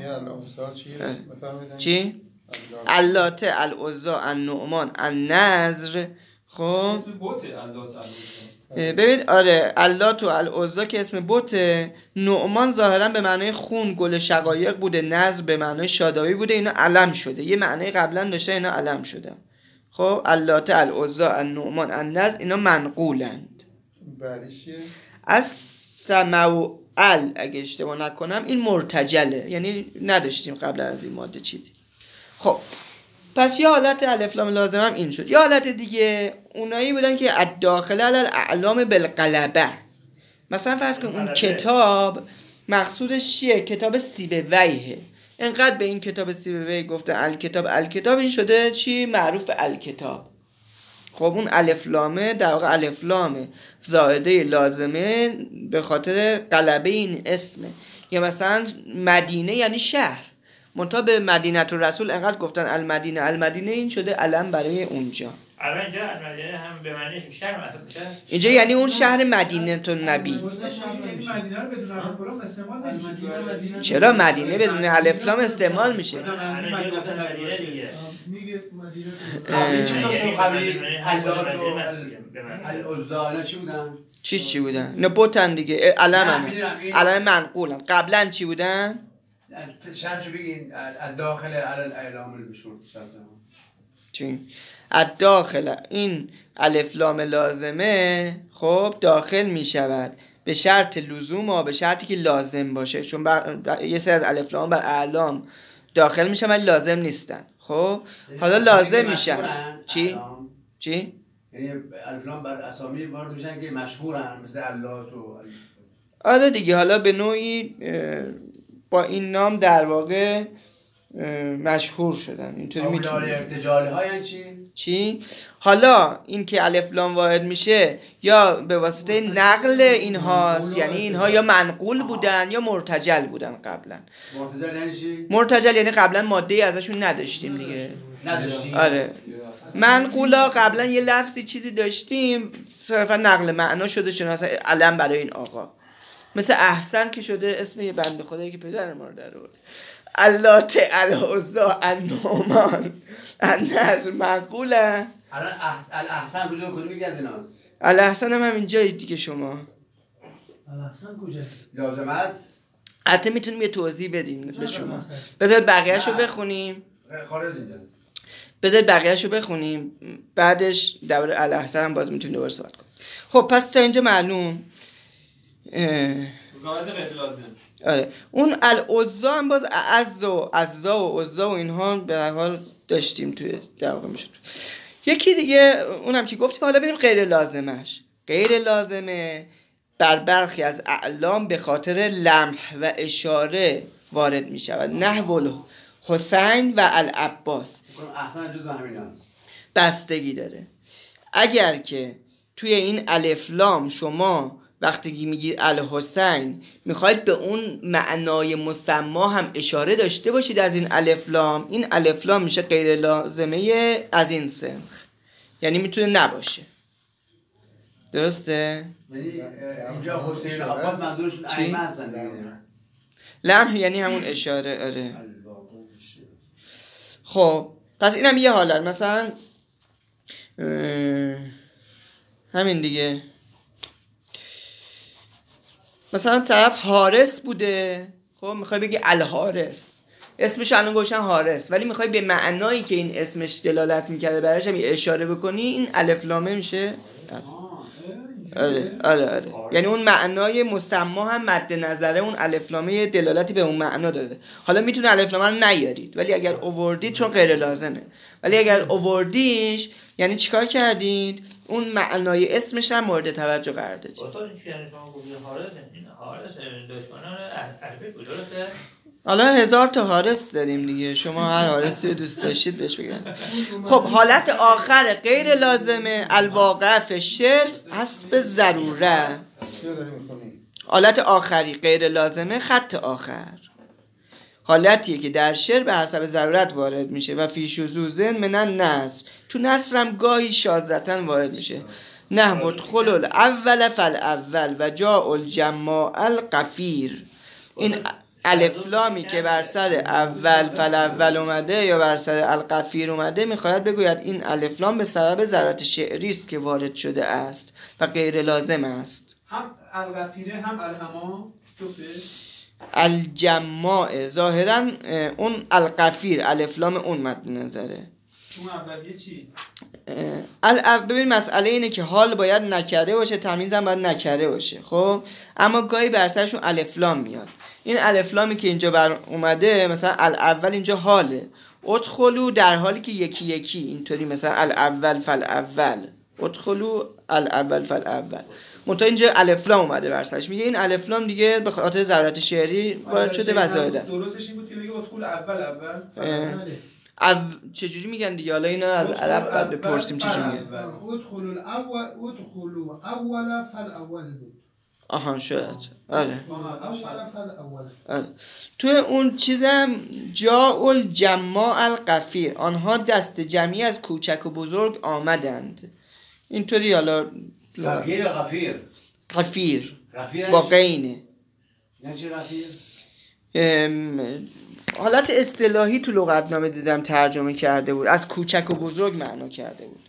چی؟ اللاته، العزی، النعمان، النضر. خب اسم بوته اللات. ببین آره اللات و العزی که اسم بوته، نعمان ظاهرا به معنای خون، گل شقایق بوده، نضر به معنای شادابی بوده. اینا علم شده، یه معنی قبلا داشته، اینا علم شده. خب اللات، العزا، النعمان، النضر اینا منقولند. بعدش چیه؟ از سمع و ال اگه اشتباه نکنم این مرتجله، یعنی نداشتیم قبل از این ماده چیزی. خب پس یه حالت الف لام لازم هم این شد. یه حالت دیگه اونایی بودن که الداخل علی الاعلام بالقلبه. مثلا فرض کن اون کتاب مقصودش چیه؟ کتاب سیبویه، اینقدر به این کتاب سیبوی گفتن الکتاب این شده چی؟ معروف الکتاب. خب اون الف لامه در واقع الف لامه زائده لازمه به خاطر غلبه این اسمه. یا مثلا مدینه یعنی شهر، منتها به مدینه رسول انقدر گفتن المدینه این شده علم برای اونجا. الان اینجا المدینه هم به معنی شهر مثلا میشه، اینجا یعنی اون شهر مدینه النبی. مدینه رو بدون الف لام استعمال نمیشه. چرا مدینه بدون الف لام استعمال میشه؟ میگه مدینه قبلی چی بودن؟ قبلی اللات و العزا اینا چی بودن؟ چی بودن؟ اینا بوتن دیگه، علم منقولن. قبلا چی بودن؟ شرحشو بگین. الداخل علی الاعلام بشون چی؟ الداخل این الف لام لازمه خب داخل می شود به شرط لزوم و به شرطی که لازم باشه، چون یه سری از الف لام بر اعلام داخل میشن ولی لازم نیستن. خب حالا لازم میشن چی؟ چی؟ یعنی الف لام بر اسامی وارد میشن که مشهورن، مثل اللات و آره دیگه، حالا به نوعی با این نام در واقع مشهور شدن. اینطوری میتونیم ارتجاله ها یعنی چی؟ حالا این که الف لام وارد میشه یا به واسطه نقل اینهاست، یعنی اینها یا منقول بودن یا مرتجل بودن قبلا. مرتجل یعنی چی؟ مرتجل یعنی قبلا ماده‌ای ازشون نداشتیم دیگه. نداشتیم. آره. منقولا قبلا یه لفظی چیزی داشتیم صرفا نقل معنا شده، چون اصلا علم برای این آقا. مثل احسن که شده اسم یه بنده خدایی که پدر ما رو در آورد. اللات، العزا، النعمان، النضر منقوله. الان الاحسن کدوم یکی از ایناست؟ الاحسن هم اینجایی دیگه. شما الاحسن کجاست؟ لازم است. حتی میتونیم یه توضیح بدیم به شما. بذارید بقیه‌شو بخونیم. خارج اینجاست. بذارید بقیه‌شو بخونیم، بعدش درباره الاحسن هم باز میتونیم دوباره صحبت کنیم. خب پس تا اینجا معلوم. زائد غیر لازم. آره. اون العزا هم باز عزا و عزا و اینها به هر حال داشتیم توی در واقع میشد. یکی دیگه اونم که گفتیم. حالا بریم غیر لازمش. غیر لازمه بر برخی از اعلام به خاطر لمح و اشاره وارد می شود. نحو حسین و العباس. احسن جزء همین است. بستگی داره. اگر که توی این الف لام شما وقتی میگید الحسین میخواید به اون معنای مسما هم اشاره داشته باشید از این الف لام، این الف لام میشه غیر لازمه از این سنخ، یعنی میتونه نباشه. درسته؟ یعنی اینجا حسین و عباس منظورشون ائمه هستن دیگه. لمح یعنی همون اشاره. آره. خب پس اینم یه حالت. مثلا همین دیگه، مثلا طرف حارس بوده، خب میخوای بگی الحارس، اسمش الان گوشن حارس، ولی میخوای به معنایی که این اسمش دلالت میکرده براش هم اشاره بکنی، این الف لامه میشه. آره. یعنی اون معنای مسما هم مد نظره اون الف لامه دلالتی به اون معنا داده. حالا میتونه الف لامه رو نیارید، ولی اگر اووردید چون غیر لازمه، ولی اگر اووردیش یعنی چیکار کردید؟ اون معنای اسمش هم مورد توجه قرار دادید. استاد این که یعنی شما گفتید حارس دشمنان عربی بود، درسته؟ حالا 1000 تا حارس داریم دیگه، شما هر حارسی رو دوست داشتید بهش بگید. خب حالت آخر غیر لازمه الواقع شعر حسب ضروره. حالت آخری غیر لازمه خط آخر، حالتیه که در شعر به حسب ضرورت وارد میشه و فی شذوذن من النصر، تو نصر هم گاهی شاذتن وارد میشه. نحو ادخل الاول فالاول و جاء الجماع القفیر. این الف لامی که بر سر اول فالاول اومده یا بر سر القفیر اومده میخواهد بگوید این الف لام به سبب ضرورت شعری است که وارد شده است و غیر لازم است. هم القفیره هم الهما جفتش الجماع ظاهرا اون القفیر الف لام اون مد نظره. اون اولیه چی؟ ببین مسئله اینه که حال باید نکره باشه، تمیز هم باید نکره باشه. خب اما گاهی بر سرشون الف لام میاد. این الف لامی که اینجا بر اومده مثلا الاول اینجا حاله، ادخلوا در حالی که یکی یکی اینطوری مثلا الاول فالاول، ادخلوا الاول فالاول، منتها اینجا الف لام اومده بر سرش. میگه این الف لام دیگه به خاطر ضرورت شعری وارد شده و زائد است. درستش این بود که بگه ادخل اول چجوری میگن دیگه؟ حالا اینا از عرب بعد بپرسیم چجوری میگن. ادخلوا اول فالاول بود. آها شاید. آره. آره. تو اون چیزم جاء الجماع القفیر، آنها دست جمعی از کوچک و بزرگ آمدند. اینطوری حالا صغیر غفیر. قفیر غفیر با قینه. یعنی چی غفیر؟ حالت اصطلاحی تو لغتنامه دیدم ترجمه کرده بود، از کوچک و بزرگ معنا کرده بود.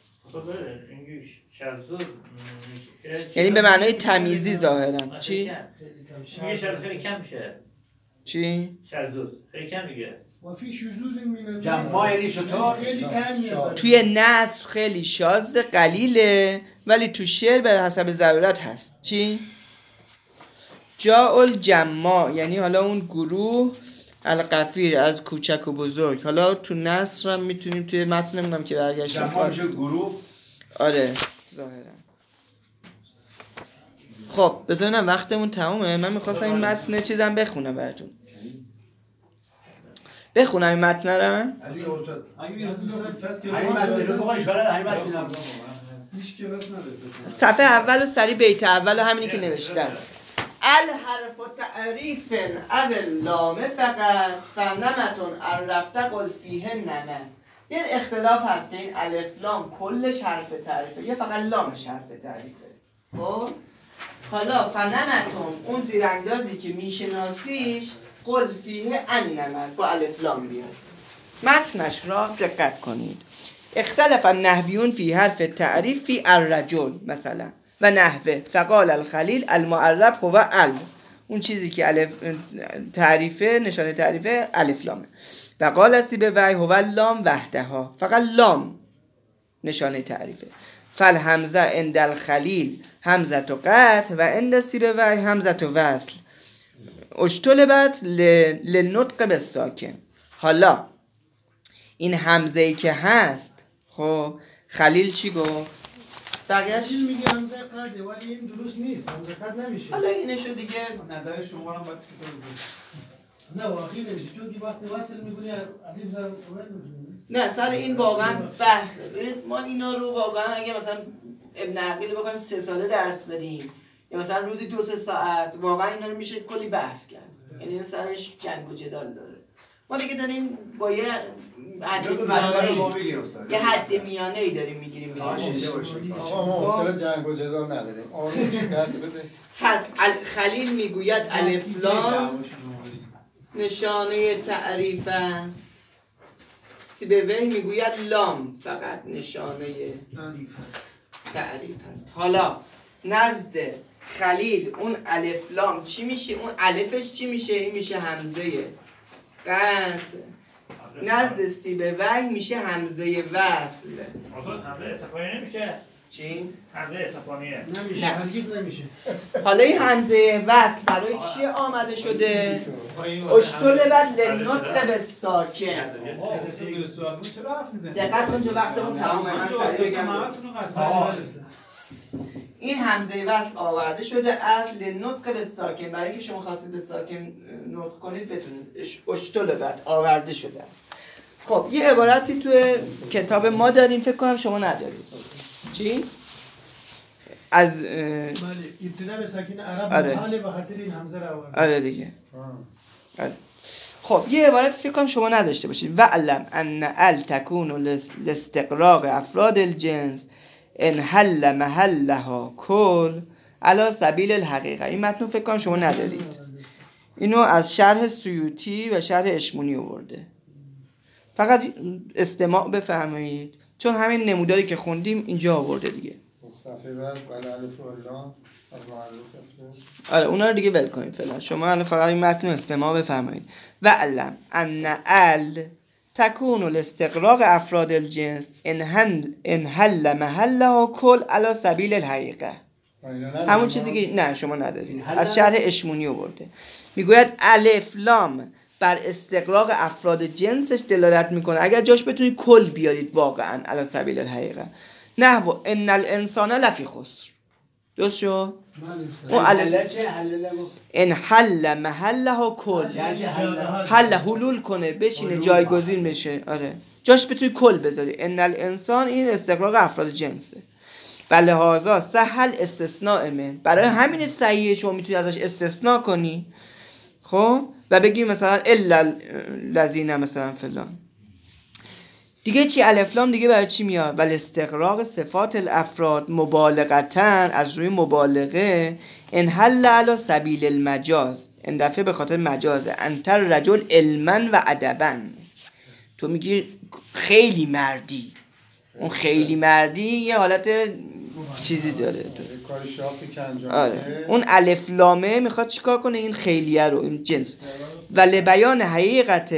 یعنی به معنای تمیزی ظاهرا. چی؟ میگه شاذ خیلی کم میشه. چی؟ شذوذ خیلی کم میگه. و فی شذوذ من جمع یعنی شطور. خیلی کم میاد. توی نثر خیلی شاذ قلیله، ولی تو شعر به حسب ضرورت هست. چی؟ جاء الجماع یعنی حالا اون گروه، القفیر از کوچک و بزرگ. حالا تو نثر هم میتونیم توی متن نمیدونم که برگشتیم جمع میشه گروه. آره ظاهرا. خب بذارینم وقتمون تمومه. من میخواستم این متن چیزم بخونم براتون. بخونم این متن رو. صفحه اول و سری بیت اول و همینی که نوشتم. الحرف تعریف او لام فقط فنمتون عرفته قل فیه نمه. یه اختلاف هست که این الف لام کلش حرف تعریفه یا فقط لامش حرف تعریفه. خب حالا فنمتون اون زیراندازی که میشناسیش قل فیه انمه با الف لام میاد. متنش را دقت کنید. اختلف النحویون فی حرف تعریف فی الرجل مثلا و نحوه فقال الخلیل المعرب هو اون چیزی که الف تعریفه، نشانه تعریفه الف لامه. فقال سیبوی هو لام وحدها، فقط لام نشانه تعریفه. فالهمزه عند الخلیل همزه قطع و عند سیبوی همزه وصل اشتلبت للنطق بالساکن. حالا این همزه‌ای که هست، خب خلیل چی گفت؟ بقیه‌اش چیز میگه همزه قده، ولی این درست نیست. همزه قد نمیشه. حالا اینشو دیگه نظر شما هم باید نه واقعی نمیشه، چون که وقتی وصل می‌کنی علیف زر نه سر این واقعا بحثه. ببینید ما اینا رو واقعا اگه مثلا ابن عقیل بخوایم 3 ساله درس بدیم یا مثلا روزی 2-3 ساعت، واقعا اینا رو میشه کلی بحث کرد. یعنی سرش جنگ و جدال داره. ما دیگه داریم با یه حد میانه‌ای داریم میگیریم. آقا ما حوصله جنگ و جدال نداریم. آروم درس بده. پس خلیل میگوید الف لام نشانه تعریف است. سیبوی میگوید لام فقط نشانه تعریف است. حالا نزد خلیل اون الف لام چی میشه؟ اون الفش چی میشه؟ این میشه همزه قطع. نزد سیبوی میشه همزه وصل. اصلا همزه استفانی نمیشه. چی؟ همزه استفانیه نمیشه، هرگز نمیشه. حالا این همزه وصل برای چی آمده شده؟ اشتلبت للنطق بالساکن. دقت کن چه وقتمون تمامه. من سریع بگم. این همزه وصل آورده شده از للنطق بالساکن، برای اینکه شما خواستید به ساکن نطق کنید بتونید. اشتلبت آورده شده است. خب یه عبارتی تو کتاب ما داریم، فکر کنم شما ندارید. چی؟ از ابتدا به ساکن عرب محاله به خاطر این همزه را آورده. آره دیگه. آره. خب یه عبارت فکر کنم شما نداشته باشید. وعلم ان ال تکون لاستقراق افراد الجنس ان حل محلها کل علی سبیل الحقیقه. این متن فکر کنم شما ندارید. اینو از شرح سیوطی و شرح اشمونی آورده. فقط استماع بفرمایید، چون همین نموداری که خوندیم اینجا آورده دیگه. صفحه بعد ولی الف و لام از معرف. آره اونا رو دیگه ول کنید فعلا. شما الان فقط این متن رو استماع بفرمایید. وعلم ان ال تکون الاستقراق افراد الجنس ان حل محلها کل علی سبیل الحقیقه. همون چیزی که نه شما ندارید، از شرح اشمونی آورده. میگوید الف لام بر استقراق افراد جنسش دلالت میکنه. اگر جاش بتونید کل بیارید واقعا علی سبیل الحقیقه. نحو ان الانسان لفی خسر. درست شو؟ اون ان حل محلها کل، حل حلول کنه، بشینه، جایگزین بشه. آره جاش بتونی کل بذاری. ان الانسان این استقراق افراد جنسه. بله هازا سهل استثناء من، برای همین صحیحه شما میتونی ازش استثناء کنی. خب و بگی مثلا الا الذین مثلا فلان. دیگه چی الف لام دیگه برای چی میاد؟ ولی استقراق صفات الافراد مبالغتاً، از روی مبالغه، ان حل علی سبیل المجاز، این دفعه به خاطر مجازه. انتر رجل علما و ادبا، تو میگی خیلی مردی، اون خیلی مردی یه حالت چیزی داره کار شاقی که انجام آره. اون الف لامه میخواد چیکار کنه؟ این خیلیه رو، این جنس. ولی بیان حقیقت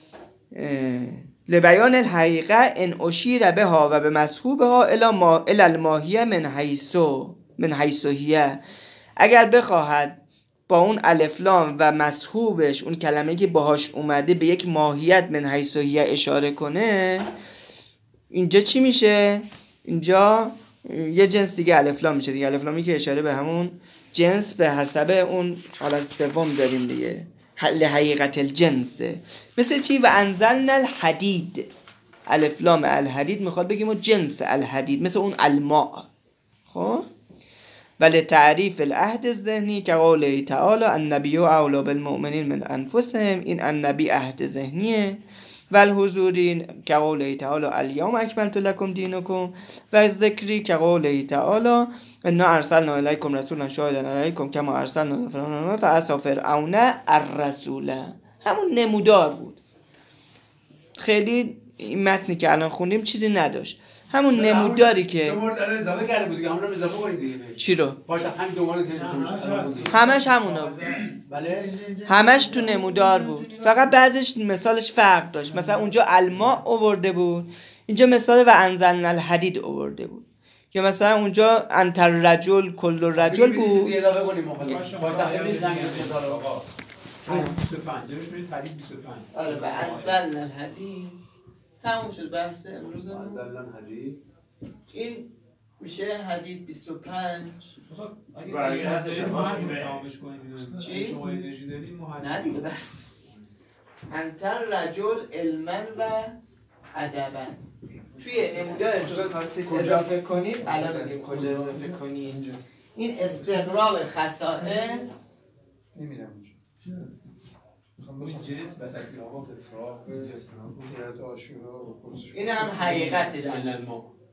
لبیان الحقیقه ان اشیر بها و به مصحوبها الی الماهیه من حیث هیه. اگر بخواهد با اون الف لام و مصحوبش، اون کلمه که باهاش اومده، به یک ماهیت من حیث هیه اشاره کنه، اینجا چی میشه؟ اینجا یه جنس دیگه الف لام میشه دیگه. الف لامی که اشاره به همون جنس به حسب اون حالت سوم داریم دیگه، حقیقت الجنس. مثل چی؟ و انزلنا الحدید، الف لام الحدید میخواد بگیم جنس الحدید، مثل اون الماء. خب ولی تعریف العهد الذهنی که قوله تعالی النبی اولی بالمؤمنین من انفسهم، این النبی عهد ذهنیه. و الحضورین که قوله تعالی الیوم اکملت لکم دینکم. و ذکری که قوله تعالی انا ارسلنا الیکم رسولا شاهدا علیکم کما ارسلنا فعصی فرعون الرسول. همون نمودار بود. خیلی این متنی که الان خوندیم چیزی نداشت، همون نموداری که دو مورد الان اضافه کرده بود دیگه، همون رو اضافه کنید دیگه. چی رو؟ پاشا همین دو مورد که همش همونا بود. بله همش تو نمودار بود، فقط بعضش مثالش فرق داشت. مثلا اونجا الماء آورده بود، اینجا مثال و انزلنا الحدید آورده بود. یا مثلا اونجا انتر رجل کل رجل بود. اضافه کنیم پاشا تحت نیست هم مثال آقا 25 جلوش برید حدید 25. آره و انزلنا الحدید. تموم شد بحث امروز ما. انزلنا الحدید این میشه حدید 25. چی؟ شما انرژی داریم نه دیگه بس. انتر رجل علما و ادبا. توی نمودارتون خواستید اضافه کنید، الان بگیم کجا اضافه کنید. این استقرار خصائص نمیرم اونجا. این جنس بسیاری آقا به فراغ باید آشورا و پرسش. این هم حقیقت جنس.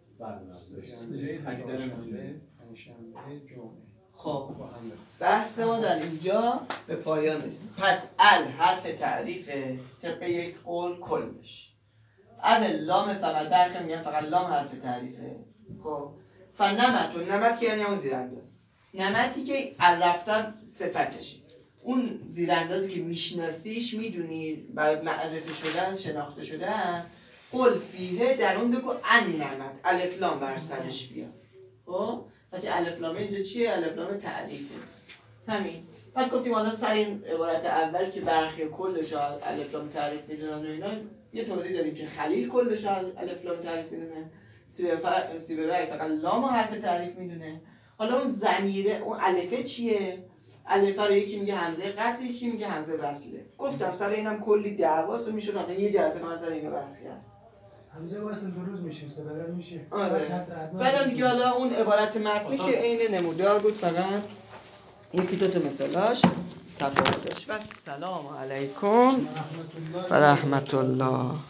پنجشنبه جمعه. خب بحث ما در اینجا به پایان رسید. پس ال حرف تعریفه طبق یک قول کلش. لام فقط برخی میگن فقط لام حرف تعریفه. خب نمت که یعنی اون زیرانداز، نمتی که رفتن صفتشه، اون زیراندازی که میشناسیش، میدونی برای معرفه شده است، شناخته شده است. قل فیه در اون بگو ان نمت الف لام بر سرش بیا. خب پس الف لام اینجا چیه؟ الف لام تعریفه. همین. بعد گفتیم حالا سر این عبارت اول که برخی کلش الف لام تعریف میدونن و اینا یه توضیح دادیم که خلیل کلش الف لام تعریف میدونه، سیبوی فقط لام حرف تعریف میدونه. حالا اون ضمیره، اون الفه چیه؟ الفه رو یکی میگه همزه قطع، یکی میگه همزه وصله. گفتم سر اینم کلی دعواست و میشد مثلا یه جلسه من سر اینو بحث کرد. همزه وصل درست میشه، استفاده میشه. آره. بعدم دیگه حالا اون عبارت متنی که عین نمودار بود، فقط یکی دو تا مثالاش تفاوت داشت. و سلام علیکم و رحمت الله.